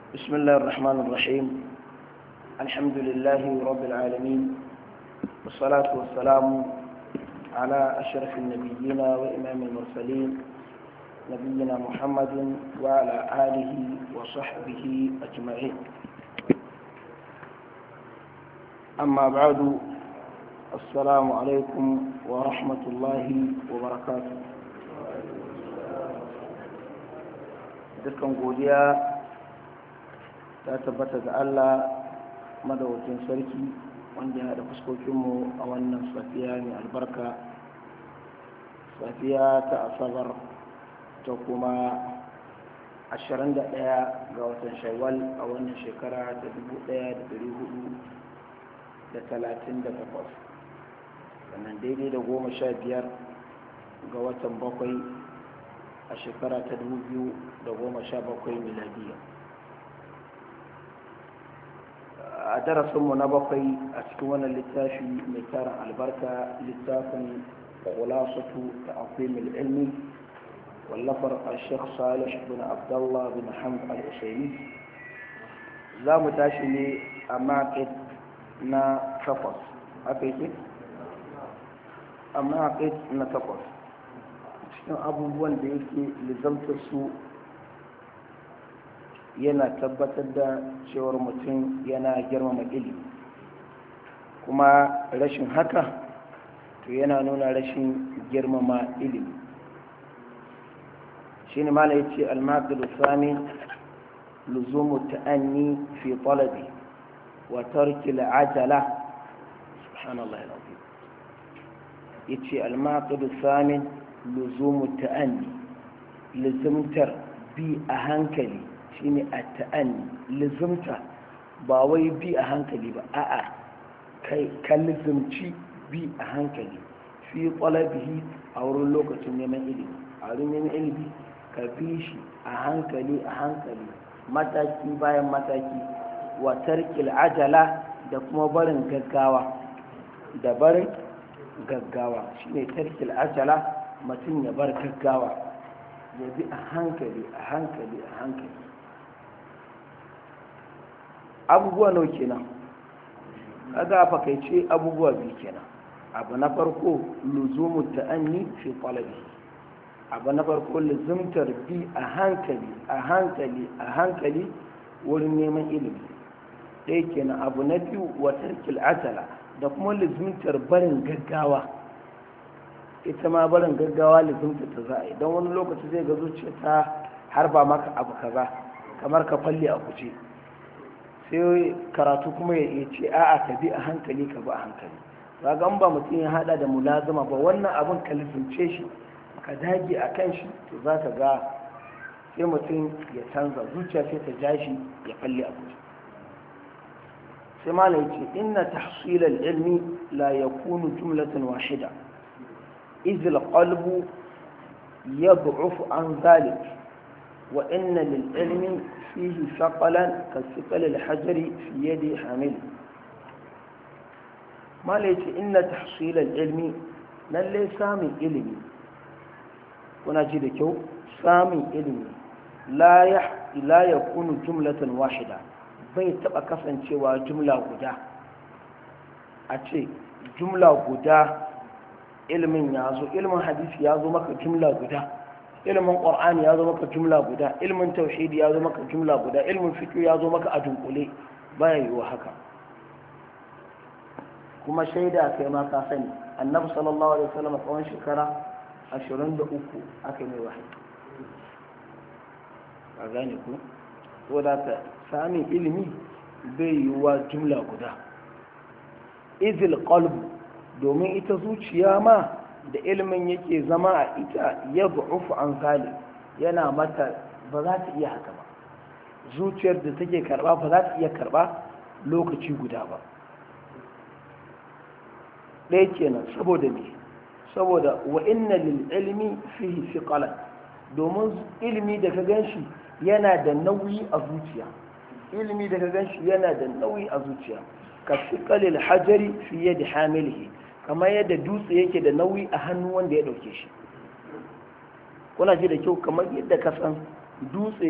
بسم الله الرحمن الرحيم. الحمد لله رب العالمين، والصلاة والسلام على أشرف النبيين وإمام المرسلين نبينا محمد وعلى آله وصحبه أجمعين. أما بعد، السلام عليكم ورحمة الله وبركاته. dukkan godiya ta tabbata ga Allah madawacin sarki wanda ya haɗa fuskokinmu a wannan safiya mai albarka, safiya ta asabar ta kuma 21 ga watan shawwal a wannan shekara ta 1438, sannan daidai da 15 ga watan bakwai a shekara ta 2017 miladiya. a darasinmu na bakwai a cikin wannan littafi mai tarin albarka, littafin khulasatu ta'qim al-ilmi wallafar al-sheikh Salih bin Abdullah bin Hamd al-Usaimi. za mu tashi ne a maqid na 8, haka yake a maqid na 8 cikin abubuwan da yake lizamtar su yana tabbatar da cewar mutum yana girmama ilimi, kuma rashin haka to yana nuna rashin girmama ilimi. shi ne mala yace al-maqid al-thani luzumu ta'anni fi talabi wa tarki al-ajala. subhanallah al-azim. yace al-maqid al-thani luzumu ta'anni, lizumtar bi a hankali, shine a ta'anni, lizumta ba wai bi a hankali ba, a'a kai ka lizumci bi a hankali fi talabihi a wurin lokacin neman ilimi. a wurin neman ilimi ka bi shi a hankali a hankali, mataki bayan mataki. wa tarkil ajala, da kuma barin gaggawa, da barin gaggawa shine tarkil ajala, mutum ya bar gaggawa, ya bi a hankali a hankali a hankali. abubuwa nau kenan, kaga fakaice abubuwa biyu kenan. abu na farko luzumu ta'anni fi talabi, abu na farko luzumtar bi a hankali a hankali a hankali wurin neman ilimi ɗaya kenan. abu na biyu wa tarkil ajala, da kuma luzumtar barin gaggawa. ita ma barin gaggawa lizumta ta za a yi, don wani lokaci zai ga zuciya ta harba maka abu kaza kamar ka falle a guje, sai karatu kuma ya ce a'a ka bi a hankali, ka bi a hankali. ga ba mutum ya hada da mulazama ba, wannan abin ka lizumce shi, ka dage a kan shi, to za ka ga sai mutum ya canza zuciya, sai ta ja shi ya falle a guje. sai malam ce inna tahsilal ilmi la yakunu jumlatan wahida إذ القلب يضعف عن ذلك، وإن للعلم فيه ثقلا كثقل الحجر في يد حامل. ما ليس إن تحصيل العلم للي سامي علمي، كنا جدكو سامي علمي لا يكون جملة واحدة، bai taɓa kasancewa jumla guda. a ce jumla guda ilimin ya zo, ilimin hadisi ya zo maka jumla guda, ilimin qur'ani ya zo maka jumla guda, ilimin tauhidi ya zo maka jumla guda, ilimin fiqh ya zo maka a dunkule. baya yiwa haka. kuma shaida kai ma ka sani, annabi sallallahu alaihi wasallam tsawon shekara 23 aka mai wahayi. ka gane ku? saboda ka sami ilimi bai yiwa jumla guda. izil qalbu, domin ita zuciya ma da ilimin yake zama a ita ya bu'ufu an zali, yana mata ba za ta iya haka ba. zuciyar da take karba ba za ta iya karba lokaci guda ba. ɗaya kenan. saboda me? saboda wa inna lil ilmi fihi thiqalan, domin ilimi da ka ganshi yana da nauyi a zuciya. ilimi da ka ganshi yana da nauyi a zuciya, ka thiqalil hajari fi yadi hamilihi, kamar yadda dutse yake da nauyi a hannu wanda ya dauke shi. kuna ji da kyau, kamar yadda ka san dutse